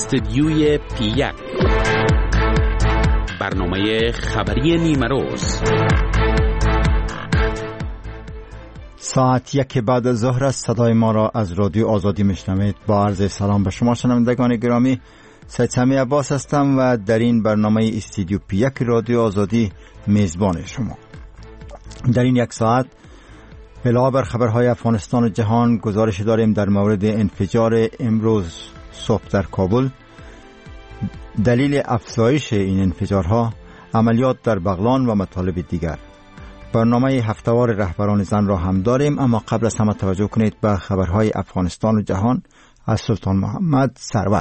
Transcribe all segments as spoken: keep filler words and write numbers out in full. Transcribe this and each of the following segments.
استدیوی پی یک، برنامه خبری نیمه روز. ساعت یک بعد از ظهر است. صدای ما را از رادیو آزادی میشنوید. با عرض سلام به شما شنوندگان گرامی، سید سمی عباس هستم و در این برنامه استدیو پی یک رادیو آزادی میزبان شما. در این یک ساعت علاوه بر خبرهای افغانستان و جهان گزارش داریم در مورد انفجار امروز صبح در کابل، دلیل افزایش این انفجارها، عملیات در بغلان و مطالب دیگر. برنامه هفته‌وار رهبران زن را هم داریم، اما قبل از همه توجه کنید به خبرهای افغانستان و جهان از سلطان محمد سرور.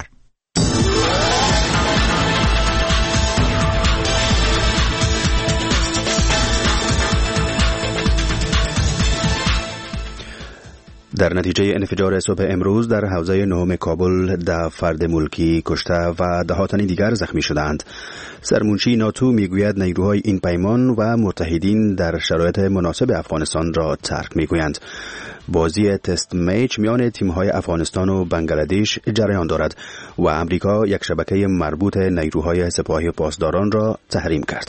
در نتیجه انفجار صبح امروز در حوزه نهم کابل ده فرد ملکی کشته و ده تن دیگر زخمی شدند. سرمنشی ناتو میگوید نیروهای این پیمان و متحدین در شرایط مناسب افغانستان را ترک میگویند. بازی تست میچ میان تیم‌های افغانستان و بنگلادش جریان دارد و امریکا یک شبکه مربوط نیروهای سپاهی پاسداران را تحریم کرد.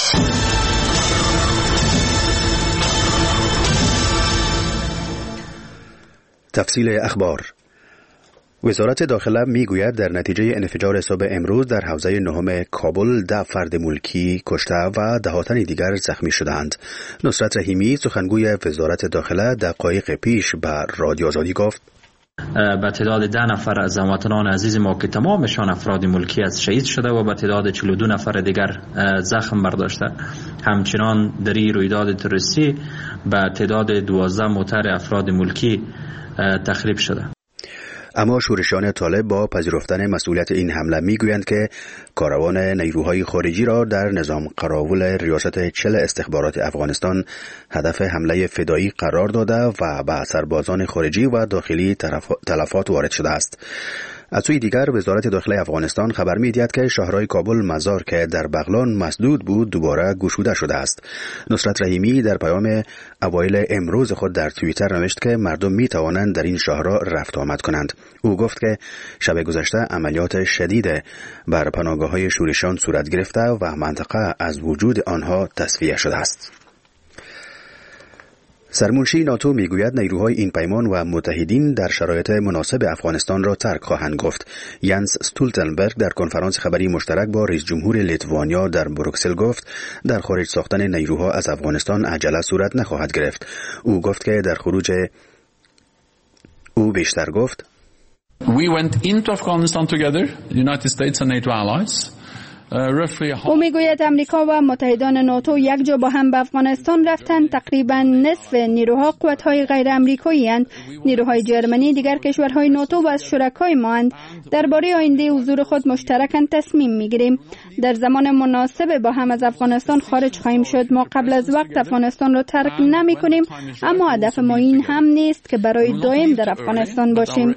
تفصیل اخبار. وزارت داخله میگوید در نتیجه انفجار صبح امروز در حوزه نهم کابل ده فرد ملکی کشته و ده تن دیگر زخمی شدند. نصرت رحیمی سخنگوی وزارت داخله دقایق پیش به رادیو آزادی گفت به تعداد ده نفر از هموطنان عزیز ما که تمامشان افراد ملکی از شهید شده و به تعداد چهل و دو نفر دیگر زخم برداشته. همچنان در این رویداد تروریستی به تعداد دوازده موتر افراد ملکی تخریب شده. اما شورشیان طالب با پذیرفتن مسئولیت این حمله میگویند که کاروان نیروهای خارجی را در نظام قراول ریاست چل استخبارات افغانستان هدف حمله فدایی قرار داده و به سربازان خارجی و داخلی تلفات وارد شده است. از سوی دیگر وزارت داخله افغانستان خبر می‌دهد که شهرهای کابل مزار که در بغلان مسدود بود دوباره گشوده شده است. نصرت رحیمی در پیام اوایل امروز خود در توییتر نوشت که مردم می‌توانند در این شهرها رفت آمد کنند. او گفت که شب گذشته عملیات شدید بر پناهگاه‌های شورشیان صورت گرفته و منطقه از وجود آنها تصفیه شده است. سرمنشی ناتو میگوید نیروهای این پیمان و متحدین در شرایط مناسب افغانستان را ترک خواهند گفت. ینس استولتنبرگ در کنفرانس خبری مشترک با رئیس جمهور لیتوانیا در بروکسل گفت در خارج ساختن نیروها از افغانستان عجله صورت نخواهد گرفت. او گفت که در خروج او بیشتر گفت We went into Afghanistan together, United States and NATO allies. او میگوید امریکا و متحدان ناتو یک جا با هم به افغانستان رفتند. تقریبا نصف نیروها قوت‌های غیر آمریکایی اند. نیروهای جرمنی دیگر کشورهای ناتو و از شرکای ما اند. درباره آینده حضور خود مشترکاً تصمیم میگیریم. در زمان مناسب با هم از افغانستان خارج خواهیم شد. ما قبل از وقت افغانستان را ترک نمی کنیم، اما هدف ما این هم نیست که برای دائم در افغانستان باشیم.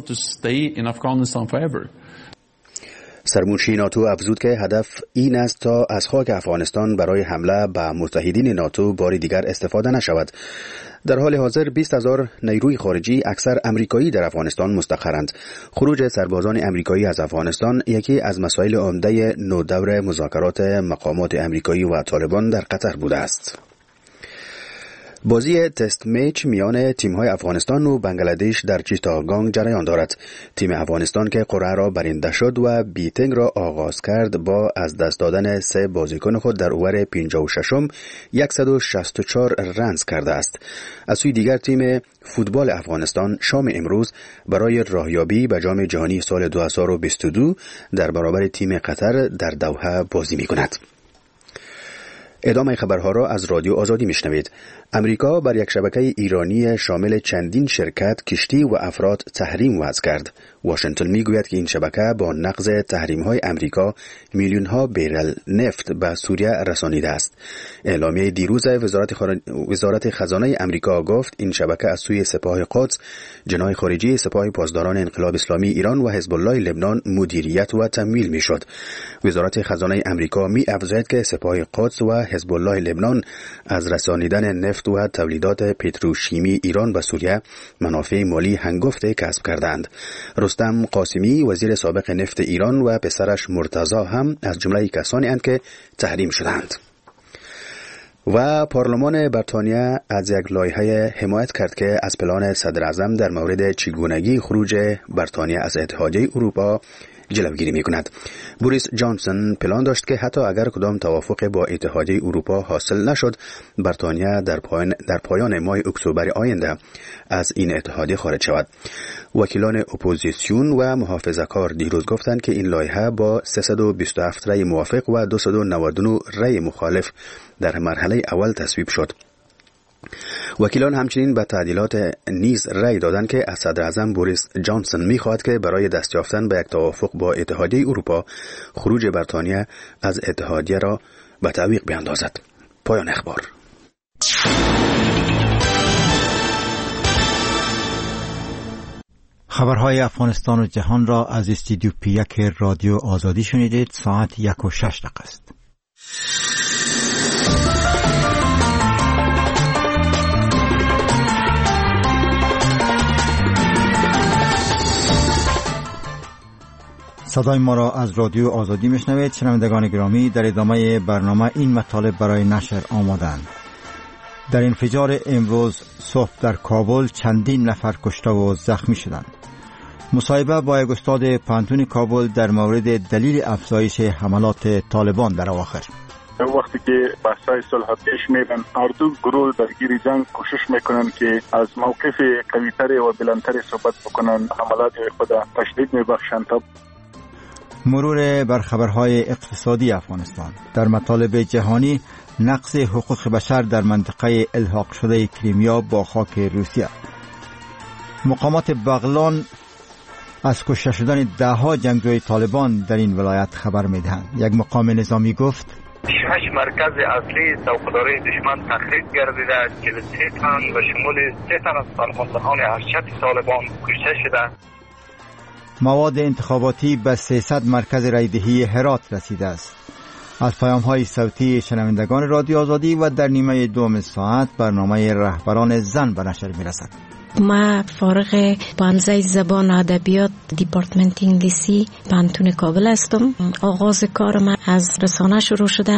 سرمنشی ناتو افزود که هدف این است تا از خاک افغانستان برای حمله به متحدین ناتو بار دیگر استفاده نشود. در حال حاضر بیست هزار نیروی خارجی اکثر امریکایی در افغانستان مستقرند. خروج سربازان امریکایی از افغانستان یکی از مسائل عمده نودور مذاکرات مقامات امریکایی و طالبان در قطر بوده است. بازی تست میچ میان تیم‌های افغانستان و بنگلادش در چیتاگانگ جریان دارد. تیم افغانستان که قرعه را برنده شد و بیتنگ را آغاز کرد با از دست دادن سه بازیکن خود در اوور پنجاه و شش صد و شصت و چهار رنز کرده است. از سوی دیگر تیم فوتبال افغانستان شام امروز برای راهیابی به جام جهانی سال دو هزار و بیست و دو در برابر تیم قطر در دوحه بازی می‌کند. ادامه خبرها را از رادیو آزادی میشنوید. امریکا بر یک شبکه ایرانی شامل چندین شرکت، کشتی و افراد تحریم وضع کرد. واشنگتن میگوید که این شبکه با نقض تحریم‌های امریکا میلیون ها بیرل نفت به سوریه رسانیده است. اعلامیه دیروز وزارت, خار... وزارت خزانه امریکا گفت این شبکه از سوی سپاه قدس، جناح خارجی سپاه پاسداران انقلاب اسلامی ایران و حزب الله لبنان مدیریت و تمویل میشد. وزارت خزانه امریکا می افزاید که سپاه قدس و حزب الله لبنان از رسانیدن نفت نفت و تولیدات پتروشیمی ایران و سوریه منافع مالی هنگفت کسب کردند. رستم قاسمی وزیر سابق نفت ایران و پسرش مرتضی هم از جمله کسانی اند که تحریم شدند. و پارلمان بریتانیا از یک لایحه حمایت کرد که از پلان صدر اعظم در مورد چگونگی خروج بریتانیا از اتحادیه اروپا جلوگیری می کند. بوریس جانسون پلان داشت که حتی اگر کدام توافق با اتحادیه اروپا حاصل نشد، بریتانیا در پایان در پایان ماه اکتبر آینده از این اتحادیه خارج شود. وکیلان اپوزیسیون و محافظه‌کار دیروز گفتند که این لایحه با سیصد و بیست و هفت رأی موافق و دویست و نود و نه رأی مخالف در مرحله اول تصویب شد. وکیلان همچنین به تعدیلات نیز رأی دادند که از صدر اعظم بوریس جانسون می‌خواهد که برای دست یافتن به یک توافق با اتحادیه اروپا خروج بریتانیا از اتحادیه را به تعویق بیاندازد. پایان اخبار. خبرهای افغانستان و جهان را از استودیو پی یک رادیو آزادی شنیدید. ساعت یک و شش دقیقه است. صدای ما را از رادیو آزادی میشنوید. شنوندگان گرامی، در ادامه برنامه این مطالب برای نشر آمادند. در انفجار امروز صبح در کابل چندین نفر کشته و زخمی شدند. مصاحبه با یک استاد پانتون کابل در مورد دلیل افزایش حملات طالبان در اواخر. وقتی که بحث‌های صلح پیش میرن، هر دو گروه درگیر جنگ کوشش میکنن که از موقف قوی‌تر و بلندتر صحبت بکنن، حملات خود تشدید میبخشند. مرور بر خبرهای اقتصادی افغانستان. در مطالب جهانی، نقض حقوق بشر در منطقه الحاق شده کریمیا با خاک روسیه. مقامات بغلان از کشته شدن ده ها جنگجوی طالبان در این ولایت خبر میدهند. یک مقام نظامی گفت شش مرکز اصلی سوقداری دشمن تخریب گردیده، چهل و سه تن و شمول سه تن از فرماندهان ارشد طالبان کشته شده. مواد انتخاباتی به سیصد مرکز رایدهی هرات رسیده است. از پیام‌های صوتی شنوندگان رادیو آزادی و در نیمه دوم ساعت برنامه رهبران زن به نشر می‌رسد. ما فارغ پانزده زبان ادبیات دیپارتمنت انگلیسی پانتون کابل هستم. آغاز کار من از رسانه شروع شده.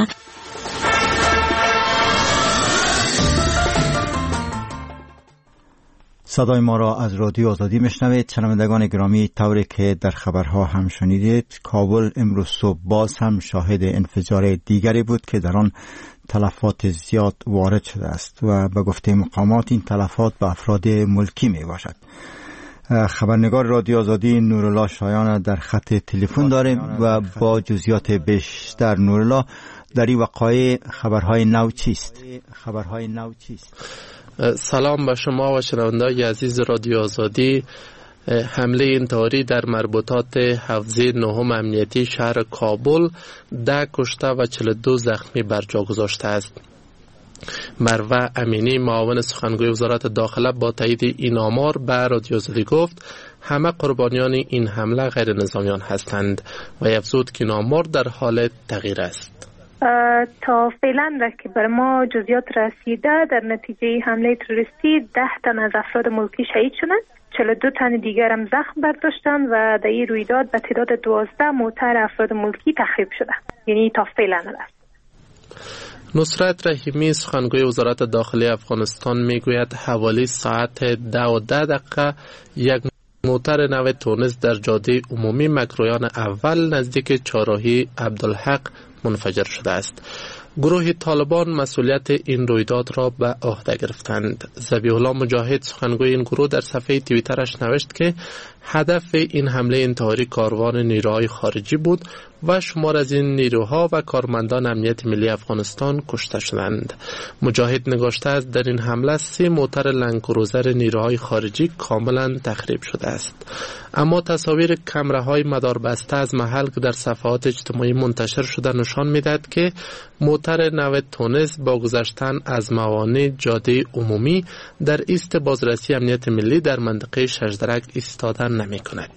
صدای ما را از رادیو آزادی میشنوید. شنوندگان گرامی، طوری که در خبرها هم شنیدید، کابل امروز صبح باز هم شاهد انفجار دیگری بود که در آن تلفات زیاد وارد شده است و به گفته مقامات این تلفات به افراد ملکی می باشد. خبرنگار رادیو آزادی نورالله شایان در خط تلفن داریم و با جزئیات بیشتر. نورالله، در این وقایع خبرهای نو چیست؟ خبرهای نو چیست؟ سلام به شما و شنوندگان عزیز رادیو آزادی. حمله انتحاری در مربوطات حوزه نهم امنیتی شهر کابل ده کشته و چهل و دو زخمی بر جا گذاشته است. مروه امینی، معاون سخنگوی وزارت داخله، با تایید این آمار به رادیو آزادی گفت همه قربانیان این حمله غیر نظامیان هستند و افزود که این آمار در حال تغییر است. تا فعلا را که بر ما جزئیات رسیده، در نتیجه حمله تروریستی ده تن از افراد ملکی شهید شدند، چهل و دو تن دیگر هم زخم برداشتند و در این رویداد به تعداد دوازده موتر افراد ملکی تخریب شده. یعنی تا فعلا است. نصرت رحیمی، سخنگوی وزارت داخلی افغانستان، میگوید حوالی ساعت ده و ده دقیقه یک موتر نو تونس در جاده عمومی مکرویان اول نزدیک چهارراهی عبدالحق منفجر شده است. گروه طالبان مسئولیت این رویداد را به عهده گرفتند. ذبیح الله مجاهد، سخنگوی این گروه، در صفحه توییترش نوشت که هدف این حمله انتحاری کاروان نیروهای خارجی بود و شمار از این نیروها و کارمندان امنیت ملی افغانستان کشته شدند. مجاهد نگاشته است در این حمله سه موتر لندکروزر نیروهای خارجی کاملا تخریب شده است. اما تصاویر کامراهای مداربسته از محل که در صفحات اجتماعی منتشر شده نشان میدهد که موتر نو تونس با گذشتن از موانع جاده عمومی در ایست بازرسی امنیت ملی در منطقه ششدرک ایستادن نمی کند.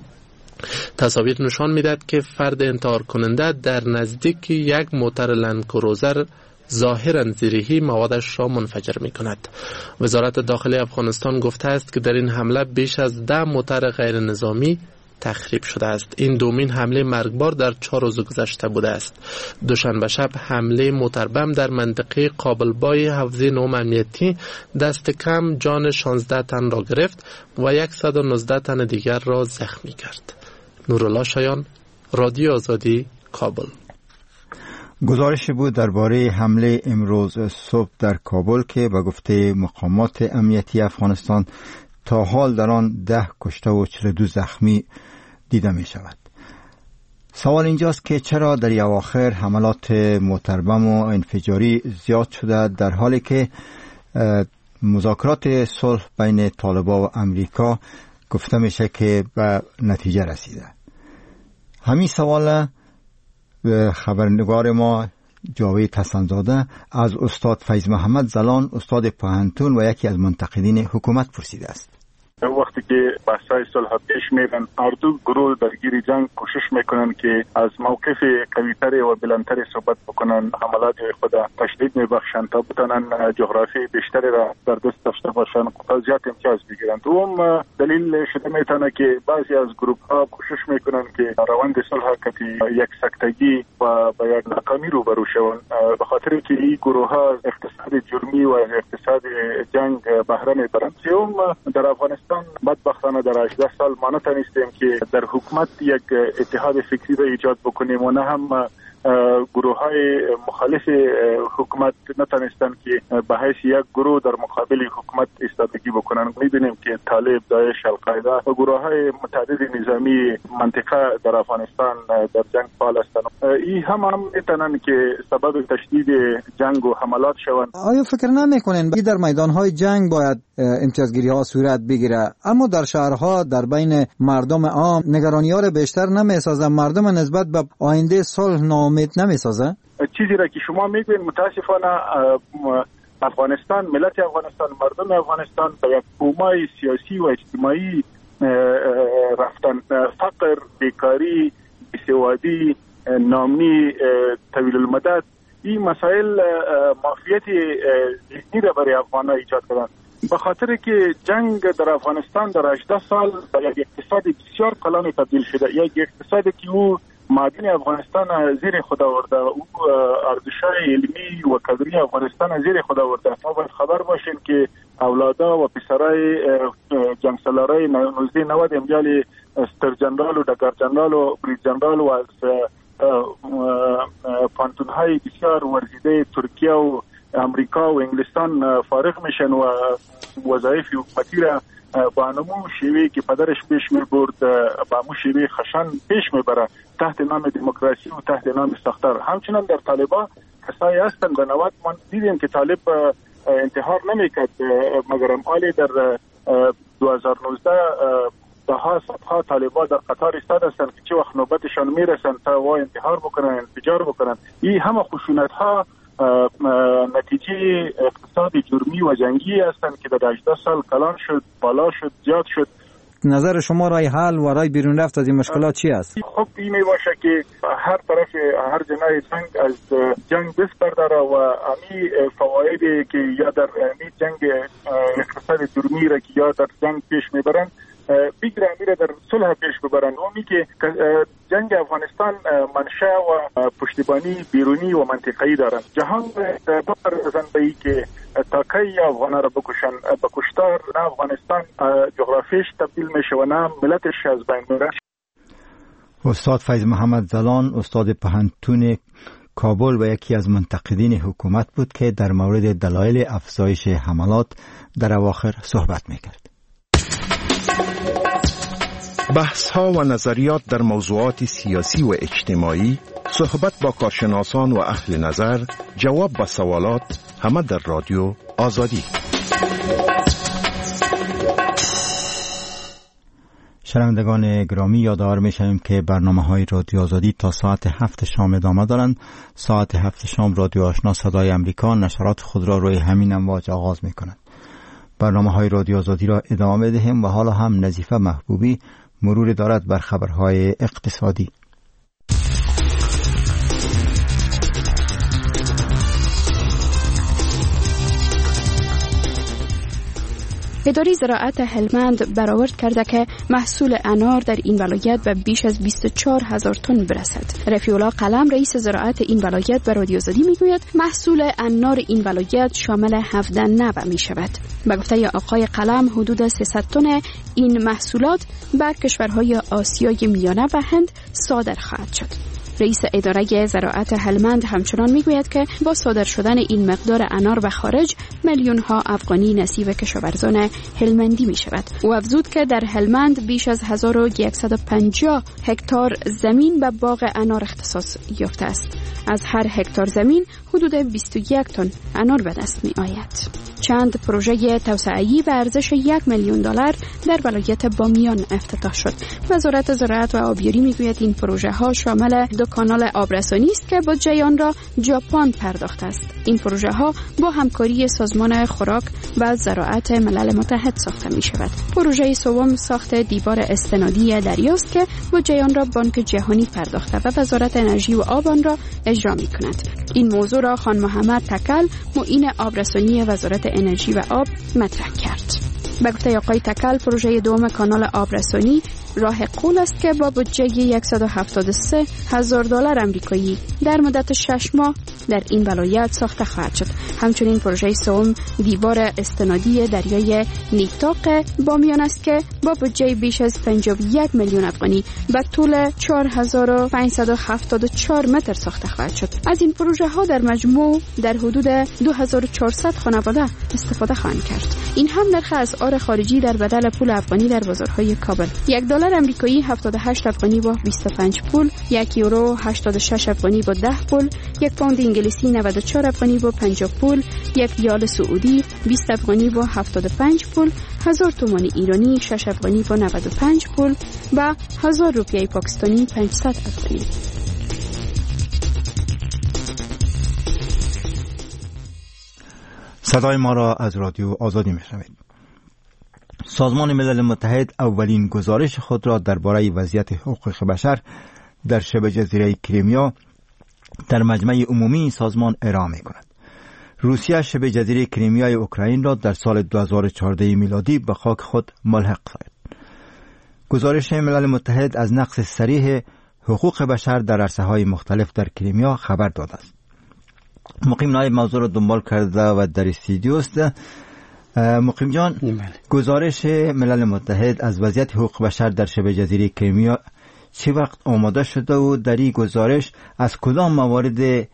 تصاویر نشان میدهد که فرد انتحار کننده در نزدیک یک موتر لندکروزر ظاهراً زیرهی موادش را منفجر می کند. وزارت داخلی افغانستان گفته است که در این حمله بیش از ده موتر غیر نظامی تخریب شده است. این دومین حمله مرگبار در چهار روز گذشته بوده است. دوشنبه شب حمله موتربم در منطقه قابلبای حوزه نهم امنیتی دست کم جان شانزده تن را گرفت و صد و نوزده تن دیگر را زخمی کرد. نورالله شایان، رادیو آزادی، کابل. گزارش بود درباره حمله امروز صبح در کابل که به گفته مقامات امنیتی افغانستان تا حال در آن ده کشته و چهل و دو زخمی دیده می شود. سوال اینجاست که چرا در اواخر حملات موتربم و انفجاری زیاد شده در حالی که مذاکرات صلح بین طالبان و امریکا گفته میشه که به نتیجه رسیده. همین سوال خبرنگار ما جاوید حسن‌زاده از استاد فیض محمد زلان، استاد پوهنتون و یکی از منتقدین حکومت پرسیده است. وقتی که بحث‌های صلح پیش میرن، هر دو گروه درگیر جنگ کوشش میکنن که از موقف قوی‌تر و بلندتر صحبت بکنن، حملات خود تشدید میبخشن تا بتونن جغرافی بیشتری را در دست داشته باشن، زیاد امتیاز بگیرن. دوم دلیل شده میتونه که بعضی از گروه ها کوشش میکنن که روند صلح کتی یک سکتگی و با یک ناکامی روبرو شون، به خاطر که این گروه ها اقتصاد جرمی و اقتصاد جنگ بهره میبرن. سوم در افغانستان بدبختانه در هجده سال ما نتونستیم که در حکومت یک اتحاد فکری را ایجاد بکنیم و نه هم گروه های مخالف حکومت نتونستن که به حیث یک گروه در مقابل حکومت ایستادگی بکنن. میبینیم که طالب، داعش، القاعده و گروه های متعدد نظامی منطقه در افغانستان در جنگ فعال هستند. این هم هم میتونن که سبب تشدید جنگ و حملات شوند. آیا فکر نمیکنین در میدان های جنگ باید امتیازگیری ها صورت بگیره، اما در شهرها در بین مردم عام نگرانی ها بیشتر نمیسازه؟ مردم نسبت به آینده صلح ناامید نمیسازه؟ چیزی را که شما میگوین متاسفانه افغانستان، ملت افغانستان، مردم افغانستان به یک کومای سیاسی و اجتماعی رفتن. فقر، بیکاری، بیسوادی، ناامنی طویل المدت، این مسائل مافیت ذهنی را برای افغانان ایجاد کردن. به خاطر که جنگ در افغانستان در هجده سال به یک اقتصاد بسیار کلان تبدیل شده، یک اقتصادی که او معدن افغانستان زیر خود آورده، او ارزش‌های علمی و کادری افغانستان زیر خود آورده. ما باید خبر باشیم که اولادا و پسرای جنگسالارای نوزده نود امجال استر جنرال و دگر جنرال و برید جنرال و از پانتون‌های بسیار ورزیده ترکیه و امریکا و انگلستان فارغ میشن و وظایف حکومتی را با نمو شیوهی که پدرش پیش میبرد با مو شیوه خشن پیش میبره تحت نام دموکراسی و تحت نام ساختار. همچنان در طالبان کسایی هستن به نوبت ما دیدیم که طالب انتحار نمیکرد، مگر امحالی در دو هزار و نوزده ده ها صدها طالبان در قطار ایستاد هستند که چه وقت نوبتشان میرسن تا وا انتحار بکنن، انفجار بکنن. این همه خشونت ها نتیجه اقتصاد جرمی و جنگی هستند که در هجده سال کلان شد، بالا شد، زیاد شد. نظر شما رای حل و رای بیرون رفت از این مشکلات چی است؟ خب این می باشه که هر طرف هر جناح جنگ از جنگ دست برداره و امی فوایدی که یا در امی جنگ اقتصاد جرمی را که یا در جنگ پیش میبرن بگیره میره در صلح پیش ببرن. اونی که جنگ افغانستان منشأ و پشتیبانی بیرونی و منطقه‌ای دارن. جهان بپردازن به ای که تاکی افغانا را بکشن، به کشتار نه افغانستان جغرافیش تبدیل میشه و نه ملتش از بین میره. استاد فیض محمد زلان، استاد پوهنتون کابل و یکی از منتقدین حکومت بود که در مورد دلایل افزایش حملات در اواخر صحبت میکرد. بحث ها و نظریات در موضوعات سیاسی و اجتماعی، صحبت با کارشناسان و اهل نظر، جواب به سوالات، همه در رادیو آزادی. شنوندگان گرامی، یادآور می‌شویم که برنامه‌های رادیو آزادی تا ساعت هفت شام ادامه دارند. ساعت هفت شام رادیو آشنا صدای امریکا نشرات خود را روی همین امواج آغاز می‌کند. برنامه‌های رادیو آزادی را ادامه بدهیم و حالا هم نظیفه محبوبی مرور دارد بر خبرهای اقتصادی. اداره زراعت هلمند برآورد کرده که محصول انار در این ولایت به بیش از بیست و چهار هزار تن برسد. رفیع الله قلم رئیس زراعت این ولایت به رادیو آزادی میگوید محصول انار این ولایت شامل هفده نوع می شود. به گفته آقای قلم حدود سیصد تن این محصولات بر کشورهای آسیای میانه و هند صادر خواهد شد. رئیس اداره زراعت هلمند همچنان میگوید که با صادر شدن این مقدار انار به خارج میلیون ها افغانی نصیب کشاورزان هلمندی می شود. او افزود که در هلمند بیش از هزار و صد و پنجاه هکتار زمین به باغ انار اختصاص یافته است. از هر هکتار زمین حدود بیست و یک تن انار به دست می آید. چند پروژه توسعه‌ای به ارزش یک میلیون دلار در ولایت بامیان افتتاح شد. وزارت زراعت و آبیاری میگوید این پروژه ها شامل دو کانال آبرسانی است که بودجه آن را ژاپن پرداخته است. این پروژه ها با همکاری سازمان خوراک و زراعت ملل متحد ساخته می شود. پروژه سوم ساخت دیوار استنادی دریاست که بودجه آن را بانک جهانی پرداخته و وزارت انرژی و آب آن را اجرا می کند. این موضوع را خان محمد تکل معین آبرسانی وزارت انرژی و آب مطرح کرد. به گفته آقای تکل پروژه دوم کانال آبرسانی راه قول است که با بودجه صد و هفتاد و سه هزار دلار آمریکایی در مدت شش ماه در این ولایت ساخته خواهد شد. همچنین پروژه سوم دیوار استنادی دریای نیکتاق بامیان است که با بودجه بیش از پنجاه و یک میلیون افغانی به طول چهار هزار و پانصد و هفتاد و چهار متر ساخته خواهد شد. از این پروژه ها در مجموع در حدود دو هزار و چهارصد خانواده استفاده خواهند کرد. این هم نرخ اسعار خارجی در بدل پول افغانی در بازارهای کابل. یک دلار آمریکایی هفتاد و هشت افغانی با بیست و پنج پول، یک یورو هشتاد و شش افغانی با ده پول، یک پوند انگلیسی نود و چهار افغانی با پنجاه پول، یک ریال سعودی بیست افغانی با هفتاد و پنج پول، هزار تومان ایرانی شش افغانی با نود و پنج پول و هزار روپیه پاکستانی پانصد افغانی. صدای ما را از رادیو آزادی میشنوید. سازمان ملل متحد اولین گزارش خود را درباره وضعیت حقوق بشر در شبه جزیره کریمیا در مجمع عمومی این سازمان ارائه می‌کند. روسیه شبه جزیره کریمیای اوکراین را در سال دو هزار و چهارده میلادی به خاک خود ملحق ساخت. گزارش ملل متحد از نقض صریح حقوق بشر در عرصه‌های مختلف در کریمیا خبر داده است. مقیم نایب موضوع را دنبال کرده و در استودیو است. مقیم جان، گزارش ملل متحد از وضعیت حقوق بشر در شبه جزیره کریمیا چه وقت آماده شده و در این گزارش از کدام موارد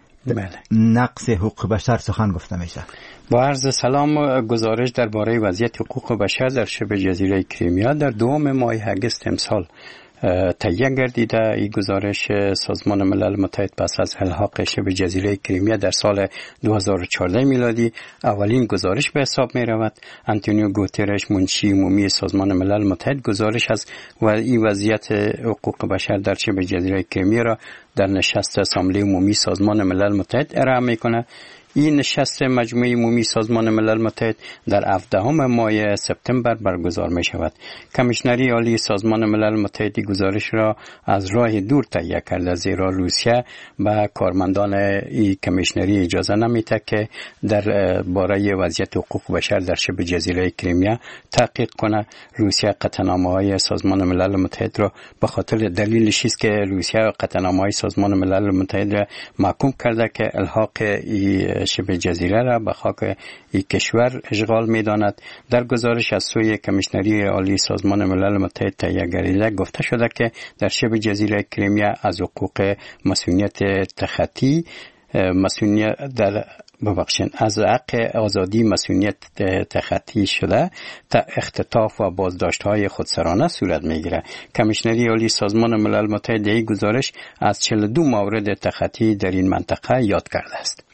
نقض حقوق بشر سخن گفته میشه؟ با عرض سلام، گزارش درباره وضعیت حقوق بشر در شبه جزیره کریمیا در دوم ماه اگست امسال تهیه گردیده. این گزارش سازمان ملل متحد پس از الحاق شبه جزیره کریمیا در سال دو هزار و چهارده میلادی اولین گزارش به حساب می رود. آنتونیو گوترش، منشی عمومی سازمان ملل متحد، گزارش از این وضعیت حقوق بشر در شبه جزیره کریمیا را در نشست اسامبله عمومی سازمان ملل متحد ارائه می کند. این نشست مجمع عمومی سازمان ملل متحد در هفدهم ماه سپتامبر برگزار می شود. کمیشنری عالی سازمان ملل متحد گزارش را از راه دور تهیه کرده، زیرا روسیه به کارمندان این کمیشنری اجازه نمیده که در باره وضعیت حقوق بشر در شبه جزیره کریمیا تحقیق کنه. روسیه قطعنامه‌های سازمان ملل متحد را به خاطر دلیلش است که روسیه قطعنامه‌های سازمان ملل متحد را محکوم کرده که الحاق ای شبه جزیره را به خاک این کشور اشغال می داند. در گزارش از سوی کمیشنری عالی سازمان ملل متحد تهیه گردیده گفته شده که در شبه جزیره کریمیا از حقوق مسئولیت تخطی مسئولیت در ببخشید از حق آزادی مسئولیت تخطی شده تا اختطاف و بازداشت‌های خودسرانه صورت می‌گیرد. کمیشنری عالی سازمان ملل متحد این گزارش از چهل و دو مورد تخطی در این منطقه یاد کرده است.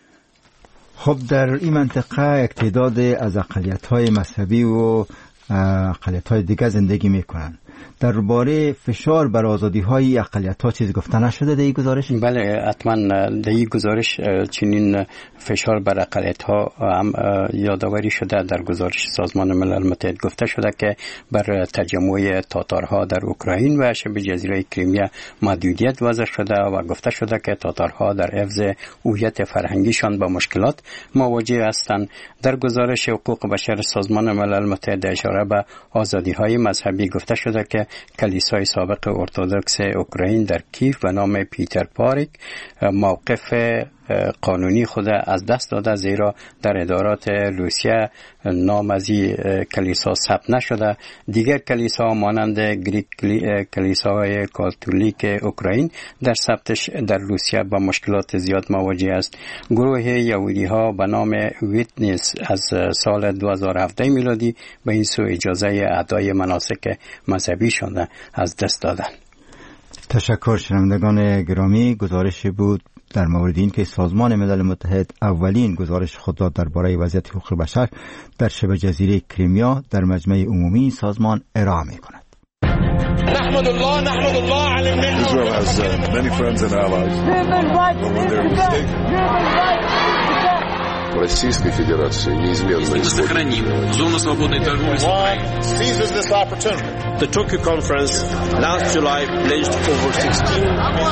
خب در این منطقه یک تعداد از اقلیت‌های مذهبی و اقلیت‌های دیگر زندگی می‌کنند. درباره فشار بر آزادی‌های اقلیت‌ها چیزی گفته نشده در این گزارش؟ بله، حتما در این گزارش چنین فشار بر اقلیت‌ها هم یادآوری شده. در گزارش سازمان ملل متحد گفته شده که بر تجمع تاتارها در اوکراین و شبه جزیره کریمیا محدودیت وضع شده و گفته شده که تاتارها در حفظ هویت فرهنگیشان با مشکلات مواجه هستند. در گزارش حقوق بشر سازمان ملل متحد اشاره به آزادی‌های مذهبی گفته شده که کلیسای سابق ارتدوکس اوکراین در کیف به نام پیتر پاریک موقف قانونی خود از دست داده، زیرا در ادارات روسیه نام از این کلیسا ثبت نشده. دیگر کلیساها مانند گریک کلیساهای کاتولیک اوکراین در ثبتش در روسیه با مشکلات زیاد مواجه است. گروه یهودی ها به نام ویتنس از سال دو هزار و هفده میلادی به این سو اجازه ادای مناسک مذهبی شده از دست دادن. تشکر شنوندگان گرامی. گزارش بود در مورد این که سازمان ملل متحد اولین گزارش خود را درباره وضعیت حقوق بشر در شبه جزیره کریمیا در مجمع عمومی سازمان ارائه می‌کند. نحمد الله نحمد الله علی الملل. Israel has uh, many friends and allies. But when they're mistaken. Российской Федерации неизменно сохраним зону свободной торговли с Украиной. Seizes this opportunity. The Tokyo conference last July pledged over sixteen.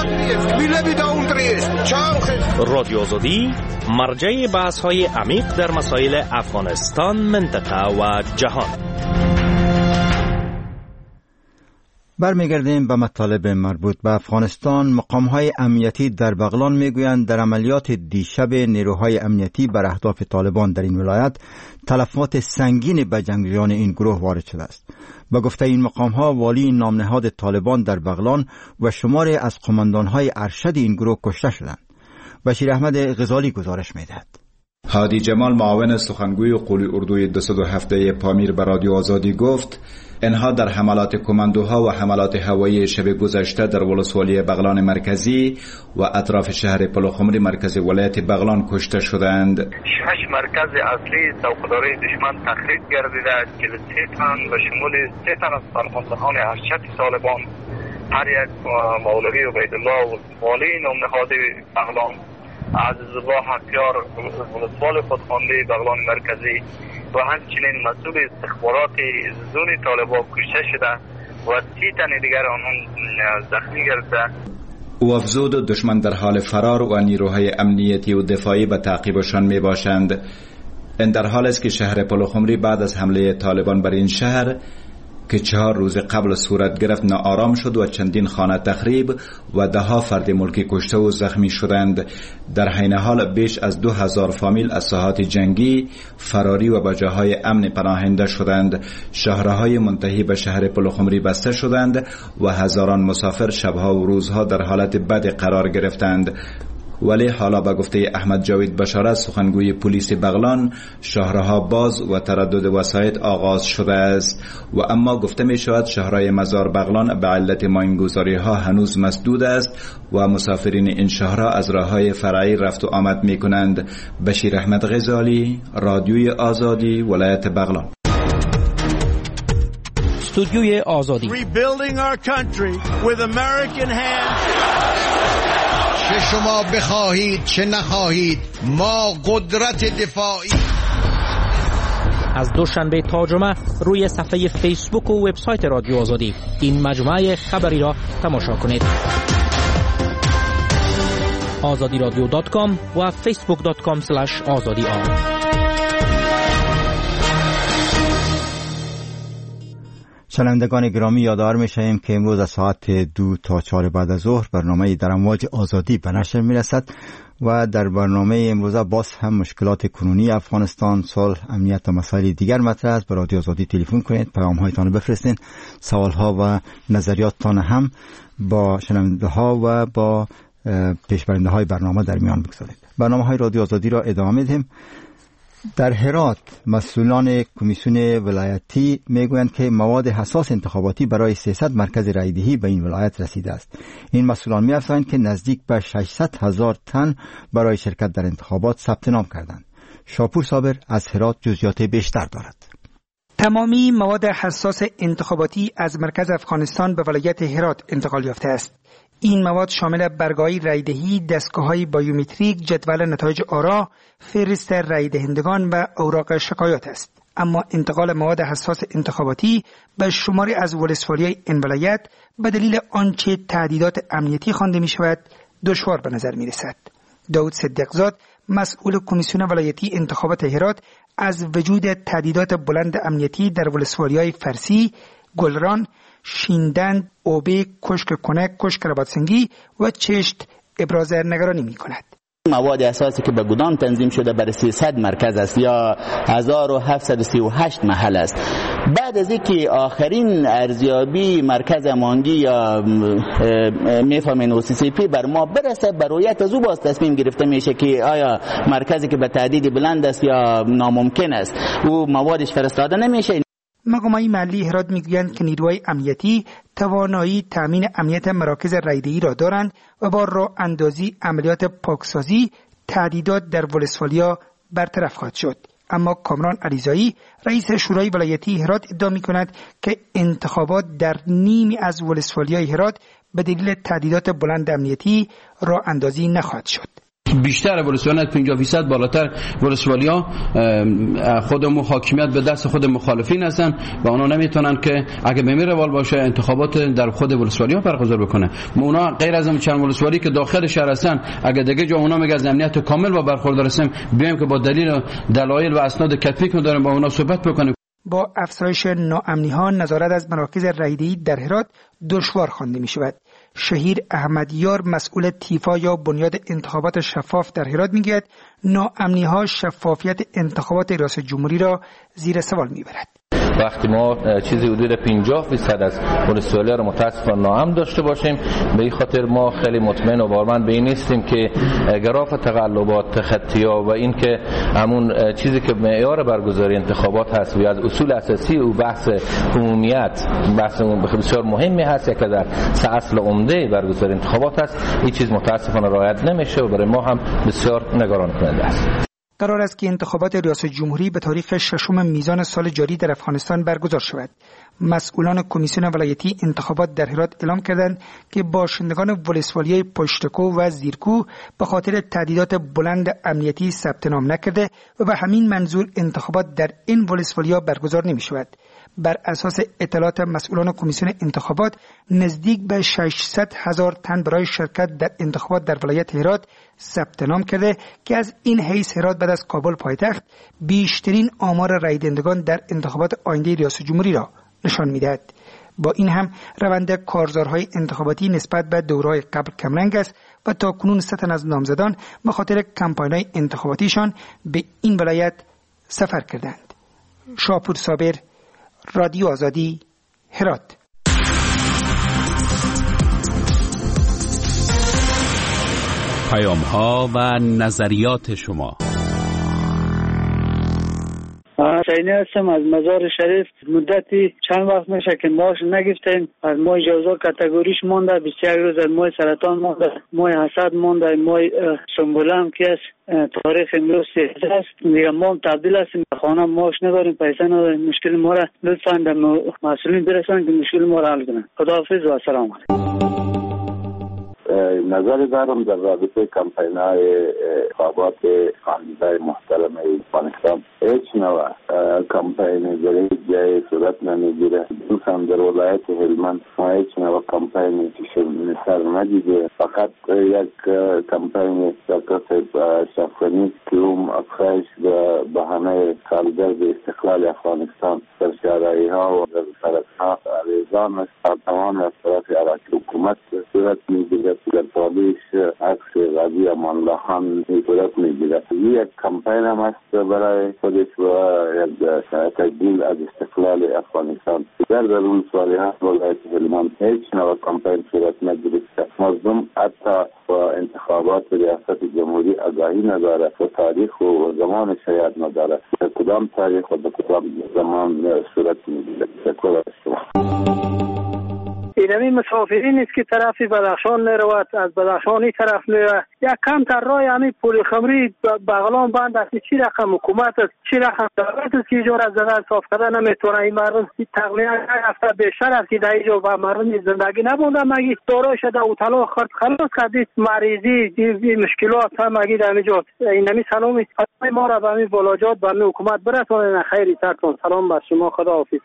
رادیو آزادی مرجع بحث‌های عمیق در مسائل افغانستان، منطقه و جهان. برمیگردیم به مطالب مربوط به افغانستان. مقام‌های امنیتی در بغلان میگویند در عملیات دیشب نیروهای امنیتی بر اهداف طالبان در این ولایت تلفات سنگین به جنگجویان این گروه وارد شده است. با گفته این مقام‌ها، والی نامنهاد طالبان در بغلان و شماری از قماندان‌های ارشد این گروه کشته شدند. بشیر احمد غزالی گزارش می‌دهد. هادی جمال معاون سخنگوی قولی اردوی دویست و هفده پامیر به رادیو آزادی گفت اینها در حملات کماندوها و حملات هوایی شب گذشته در ولسوالی بغلان مرکزی و اطراف شهر پلوخمری مرکز ولایت بغلان کشته شدند. شش مرکز اصلی توقداری دشمن تخریب گردیده که سه تن و شمول سه تن از فرماندهان ارشد طالبان، هر یک مولوی عبیدالله و والی نامنهاد بغلان، عزیزالله حقیار ولسوال خودخوانده بغلان مرکزی و همچنین مسئول استخبارات زون طالبان کشته شده و سی تن دیگر آنان زخمی گرفته. او افزود دشمن در حال فرار و نیروهای امنیتی و دفاعی به تعقیبشان می باشند. این در حال است که شهر پلوخمری بعد از حمله طالبان بر این شهر که چهار روز قبل صورت گرفت ناآرام شد و چندین خانه تخریب و ده ها فرد ملکی کشته و زخمی شدند. در حین حال بیش از دو هزار فامیل از ساحات جنگی فراری و به جاهای امن پناهنده شدند. شهرهای منتهی به شهر پلوخمری بسته شدند و هزاران مسافر شبها و روزها در حالت بد قرار گرفتند. ولی حالا به گفته احمد جاوید بشارت سخنگوی پلیس بغلان، شهرها باز و تردد وسایط آغاز شده است و اما گفته می شود شهرهای مزار بغلان به علت ماینگذاری ها هنوز مسدود است و مسافرین این شهرها از راههای فرعی رفت و آمد می کنند. بشیر احمد غزالی، رادیوی آزادی، ولایت بغلان. استودیوی آزادی. Rebuilding our country with American hands. چه شما بخواهید چه نخواهید ما قدرت دفاعی. از دوشنبه تا جمعه روی صفحه فیسبوک و وبسایت رادیو آزادی این مجموعه خبری را تماشا کنید. آزادی رادیو دات کام و فیسبوک دات کام اسلش آزادی آن. شنوندگان گرامی، یادآور می‌شویم که امروز از ساعت دو تا چهار بعد از ظهر برنامه در امواج آزادی به نشر می‌رسد و در برنامه امروز باز هم مشکلات کنونی افغانستان، صلح، امنیت و مسائل دیگر مطرح است. به رادیو آزادی تلفن کنید، پیام‌هایتان بفرستید، سوال‌ها و نظریاتتان هم با شنونده‌ها و با پیشبرنده‌های برنامه در میان بگذارید. برنامه‌های رادیو آزادی را ادامه می‌دهیم. در هرات مسئولان کمیسیون ولایتی میگویند که مواد حساس انتخاباتی برای سیصد مرکز رایدهی به این ولایت رسیده است. این مسئولان می‌افزایند که نزدیک به ششصد هزار تن برای شرکت در انتخابات ثبت نام کردند. شاپور صابر از هرات جزئیات بیشتر دارد. تمامی مواد حساس انتخاباتی از مرکز افغانستان به ولایت هرات انتقال یافته است. این مواد شامل برگاهی رایدهی، دستگاه‌های بایومتریک، جدول نتایج آرا، فهرست رای دهندگان و اوراق شکایات است. اما انتقال مواد حساس انتخاباتی به شماری از ولسوالی‌های این ولایت به دلیل آنچه تعدیدات امنیتی خوانده می شود دشوار به نظر می رسد. داود صدیقزاد، مسئول کمیسیون ولایتی انتخابات هرات، از وجود تعدیدات بلند امنیتی در ولسوالی‌های فرسی، گلران، شیندند، اوبه، کشک کنک، کشک رباطسنگی و چشت ابراز نگرانی می کند. مواد اساسی که به گودام تنظیم شده برای سیصد مرکز است یا هزار و هفتصد و سی و هشت محل است. بعد از اینکه آخرین ارزیابی مرکز امانگی یا میفهمین او سی سی پی بر ما برسه، برایت از او باز تصمیم گرفته میشه که آیا مرکزی که به تعدید بلند است یا ناممکن است او موادش فرستاده نمیشه. مقامات محلی هرات میگویند که نیروهای امنیتی توانایی تامین امنیت مراکز رایدهی را دارند و با راه اندازی عملیات پاکسازی تعدیدات در ولسوالیا برطرف خواهد شد. اما کامران علیزایی، رئیس شورای ولایتی هرات، ادعا می‌کند که انتخابات در نیمی از ولسوالیای هرات به دلیل تعدیدات بلند امنیتی راه اندازی نخواهد شد. بیشتر ولسوالیات پنجاه درصد بالاتر ولسوالیا خود حاکمیت به دست خود مخالفین هستن و اونا نمیتونن که اگه به این روال باشه انتخابات در خود ولسوالیا برگزار بکنه. اونا غیر از چند ولسوالی که داخل شهر هستن، اگه دیگه جا اونا میگه از امنیت کامل و برخوردار هستیم، بیایم که با دلیل دلایل و اسناد کتبی که داریم با اونا صحبت بکنیم. با افزایش ناامنی‌ها نظارت از مراکز رایدهی در هرات دشوار خوانده می‌شود. شهیر احمدیار، مسئول تیفا یا بنیاد انتخابات شفاف در هرات، میگوید ناامنی‌ها شفافیت انتخابات ریاست جمهوری را زیر سوال میبرد. وقتی ما چیزی حدود پنجاه درصد از ولسوالی‌ها را متأسفانه ناامن داشته باشیم، به این خاطر ما خیلی مطمئن و باورمند به این نیستیم که گراف تقلبات، تخطی‌ها و این که همون چیزی که معیار برگزاری انتخابات هست و از اصول اساسی و بحث عمومیت بحث بسیار مهمی هست که در سه اصل عمده برگزاری انتخابات هست، این چیز متأسفانه رعایت نمیشه و برای ما هم بسیار نگران کننده است. قرار است که انتخابات ریاست جمهوری به تاریخ ششم میزان سال جاری در افغانستان برگزار شود. مسئولان کمیسیون ولایتی انتخابات در هرات اعلام کردند که باشندگان ولسوالیای پشتکو و زیرکو به خاطر تعدیدات بلند امنیتی ثبت نام نکرده و به همین منظور انتخابات در این ولسوالیا برگزار نمی شود. بر اساس اطلاعات مسئولان کمیسیون انتخابات، نزدیک به ششصد هزار تن برای شرکت در انتخابات در ولایت هرات ثبت نام کرده که از این حیث هرات بعد از کابل پایتخت بیشترین آمار رای دهندگان در انتخابات آینده ریاست جمهوری را نشان می‌دهد. با این هم روند کارزارهای انتخاباتی نسبت به دوره‌های قبل کمرنگ است و تاکنون سه تن از نامزدان به خاطر کمپاین‌های انتخاباتیشان به این ولایت سفر کردند. شاپور صابر، رادیو آزادی، هرات. پیام‌ها و نظریات شما. حسینی هستم از مزار شریف. مدتی چند وقت میشه که ماش نگفتیم. از ماه جوزا کاتگوریش مونده، بیست و یک روز از ماه سرطان مونده، ماه حسد مونده، ماه سنبولم که است. تاریخ امروز سیزده است. دیگه ما تبدیل هستیم به خانه، ماش نداریم، پیسه نداریم. مشکل ما را لطفاً به مسئولین برسانید که مشکل ما را حل کنند. خداحافظ و سلام علیکم. نظر دارم در رابطه کمپین‌های انتخابات خانواده محترم افغانستان هیچ نوع کمپین در هیچ جای صورت نمیگیره. خصوصا در ولایت هلمند ما هیچ نوع کمپینی که مثال ندیده. فقط یک کمپین شرکت شفقانی که اون افخایش به بهانه سالگرد استقلال افغانستان در شهرهایی ها و در سرک‌ها ریزان است. تمام از طرف عراقی حکومت صورت میگیره. در پالیش عکس غازی امان الله خان صورت میگیره. یک کمپین هم است برای خودش و یک تجدید از استقلال افغانستان. در در اون سوالی ها ولایت هلمند هیچ نوع کمپین صورت نگرفته. مردم حتی با انتخابات ریاست جمهوری آگاهی نداره و تاریخ و زمان شاید نداره. در کدام تاریخ و در کدام زمان صورت میگیره. شکر از شما. اینمی مسافرین است که طرف بدخشان میرود، از بدخشانی طرف میرود. یک کم تر راه همین پل خمری بغلان بند است. چی رقم حکومت است، چی رقم دولت است که اینجا را زدن صاف کردن نمیتونه. این مردم تقریبا یک هفته بیشتر است که در اینجا و مردم زندگی نبوده. مگی دارای شده او طلاق خرد خلاص کردید مریضی دی مشکلات هم مگی در اینجا. اینمی سلامی ما را به همین بلاجات به همین حکومت برسونن. خیری ترتون سلام بر شما، خدا حافظ.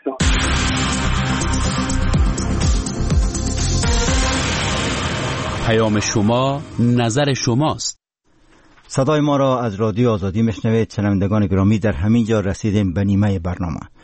پیام شما نظر شماست. صدای ما را از رادیو آزادی میشنوید. شنوندگان گرامی، در همین جا رسیدیم به نیمه برنامه.